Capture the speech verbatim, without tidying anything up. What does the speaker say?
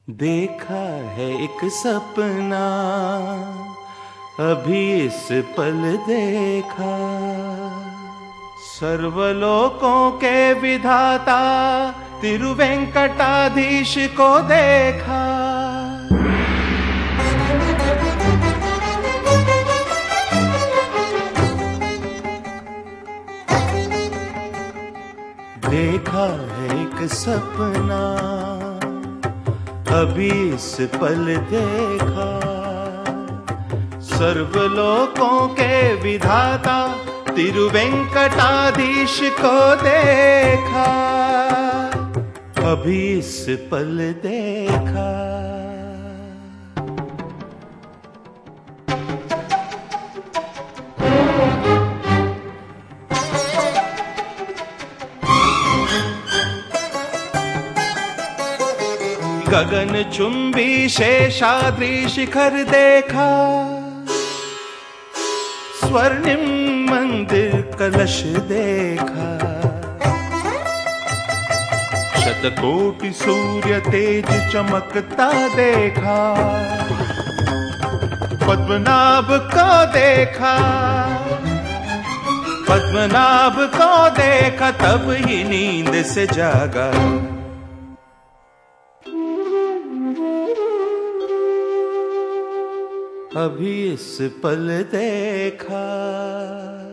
देखा है एक सपना, अभी इस पल देखा। सर्वलोकों के विधाता तिरुवेंकटाधीश को देखा। देखा है एक सपना, अभी इस पल देखा। सर्वलोकों के विधाता तिरुवेंकटाधीश को देखा, अभी इस पल देखा। गगन चुंबी शेषाद्रि शिखर देखा, स्वर्णिम मंदिर कलश देखा। शतकोटि सूर्य तेज चमकता देखा। पद्मनाभ को देखा, पद्मनाभ को देखा, तब ही नींद से जागा। अभी इस पल देखा।